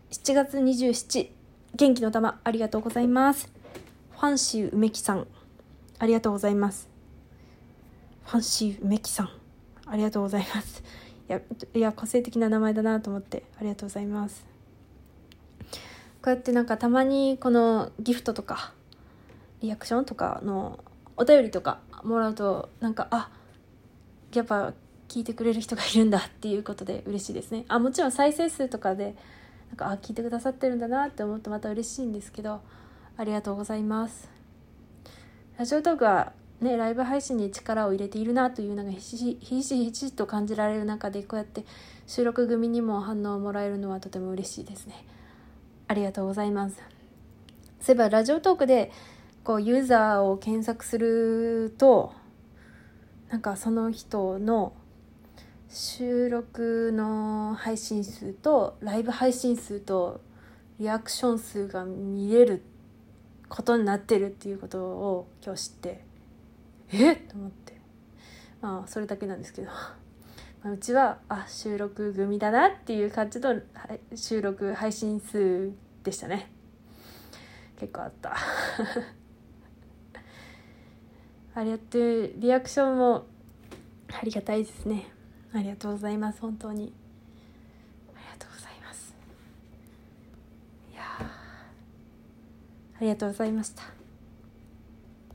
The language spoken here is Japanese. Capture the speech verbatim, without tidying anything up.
しちがつにじゅうしち、元気の玉ありがとうございます。ファンシー梅木さんありがとうございます。ファンシー梅木さんありがとうございます。いや、いや個性的な名前だなと思ってありがとうございます。こうやってなんかたまにこのギフトとかリアクションとかのお便りとかもらうと、なんかあやっぱ聞いてくれる人がいるんだっていうことで嬉しいですね。あもちろん再生数とかでなんかあ聞いてくださってるんだなって思うとまた嬉しいんですけど、ありがとうございます。ラジオトークはね、ライブ配信に力を入れているなというのがひしひしひしと感じられる中で、こうやって収録組にも反応をもらえるのはとても嬉しいですね。ありがとうございます。そういえばラジオトークでこうユーザーを検索すると、なんかその人の収録の配信数とライブ配信数とリアクション数が見れることになってるっていうことを今日知って、えっと思って、まあそれだけなんですけど、まあ、うちはあ収録組だなっていう感じの収録配信数でしたね。結構あったありがとう。リアクションもありがたいですね。ありがとうございます。本当にありがとうございます。いやありがとうございました。